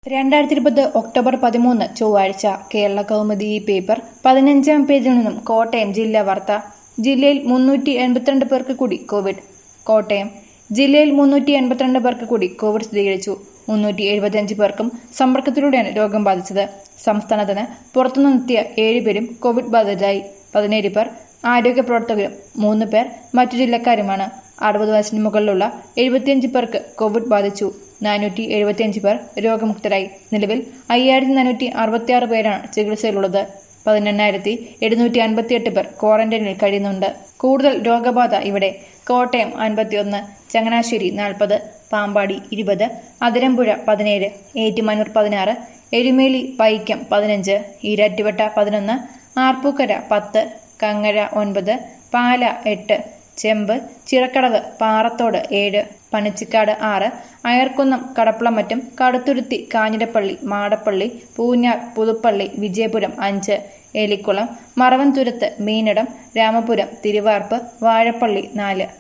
2020 October 13 ചൊവ്വാഴ്ച Kerala Kaumudi paper 15-ാം പേജിൽ നിന്നും കോട്ടയം ജില്ലാ വാർത്ത. ജില്ലയിൽ 382 പേർക്ക് കൂടി കോവിഡ്. കോട്ടയം ജില്ലയിൽ 382 പേർക്ക് കൂടി കോവിഡ് സ്ഥിരീകരിച്ചു. 375 പേർക്കും സമ്പർക്കത്തിലൂടെയാണ് രോഗം ബാധിച്ചത്. സംസ്ഥാനത്തിന് പുറത്തുനിന്നെത്തിയ 7 പേരും കോവിഡ് ബാധിതരായി. 17 പേർ ആരോഗ്യ പ്രവർത്തകരും 3 പേർ മറ്റു ജില്ലക്കാരുമാണ്. 60 വയസ്സിന് മുകളിലുള്ള 75 പേർക്ക് കോവിഡ് ബാധിച്ചു. 475 പേർ രോഗമുക്തരായി. നിലവിൽ 5466 പേരാണ് ചികിത്സയിലുള്ളത്. 18,758 പേർ ക്വാറന്റൈനിൽ കഴിയുന്നുണ്ട്. കൂടുതൽ രോഗബാധ ഇവിടെ. കോട്ടയം 51, ചങ്ങനാശ്ശേരി 40, പാമ്പാടി 20, അതിരമ്പുഴ 17, ഏറ്റുമാനൂർ 16, എരുമേലി പൈക്കം 15, ഈരാറ്റുപേട്ട 11, ആർപ്പൂക്കര 10, കങ്ങര 9, പാല 8, ചെമ്പ്, ചിറക്കടവ്, പാറത്തോട് 7, പനച്ചിക്കാട് 6, അയർക്കുന്നം, കടപ്പളമറ്റം, കടുത്തുരുത്തി, കാഞ്ഞിരപ്പള്ളി, മാടപ്പള്ളി, പൂഞ്ഞാർ, പുതുപ്പള്ളി, വിജയപുരം 5, എലിക്കുളം, മറവൻതുരത്ത്, മീനടം, രാമപുരം, തിരുവാർപ്പ്, വാഴപ്പള്ളി 4.